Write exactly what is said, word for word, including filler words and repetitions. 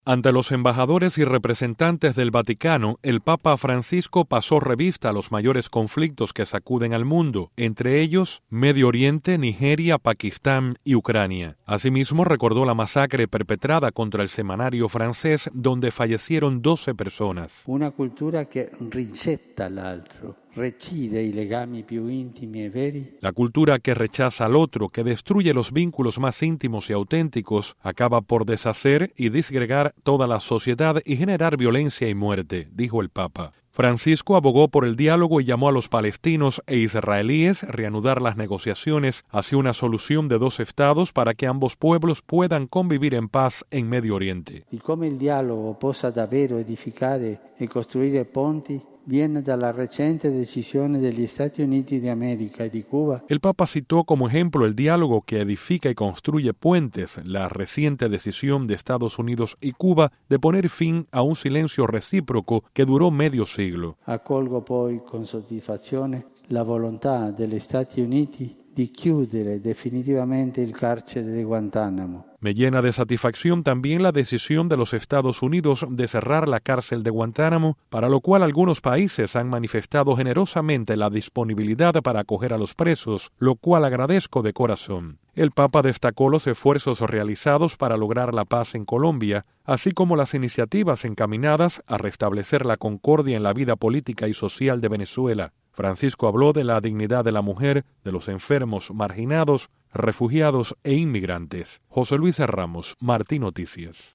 Ante los embajadores y representantes del Vaticano, el Papa Francisco pasó revista a los mayores conflictos que sacuden al mundo, entre ellos Medio Oriente, Nigeria, Pakistán y Ucrania. Asimismo, recordó la masacre perpetrada contra el semanario francés, donde fallecieron doce personas. Una cultura que ricetta l'altro, recide i legami più intimi e veri. La cultura que rechaza al otro, que destruye los vínculos más íntimos y auténticos, acaba por deshacer y disgregar toda la sociedad y generar violencia y muerte, dijo el Papa. Francisco abogó por el diálogo y llamó a los palestinos e israelíes a reanudar las negociaciones hacia una solución de dos estados para que ambos pueblos puedan convivir en paz en Medio Oriente. Di come il dialogo possa davvero edificare e costruire ponti viene dalla recente decisione degli Stati Uniti di America e di Cuba. El Papa citó como ejemplo el diálogo que edifica y construye puentes, la reciente decisión de Estados Unidos y Cuba de poner fin a un silencio recíproco que duró medio siglo. Accolgo poi con soddisfazione la volontà degli Stati Uniti di chiudere definitivamente il carcere di Guantánamo. Me llena de satisfacción también la decisión de los Estados Unidos de cerrar la cárcel de Guantánamo, para lo cual algunos países han manifestado generosamente la disponibilidad para acoger a los presos, lo cual agradezco de corazón. El Papa destacó los esfuerzos realizados para lograr la paz en Colombia, así como las iniciativas encaminadas a restablecer la concordia en la vida política y social de Venezuela. Francisco habló de la dignidad de la mujer, de los enfermos, marginados, refugiados e inmigrantes. José Luis Ramos, Martí Noticias.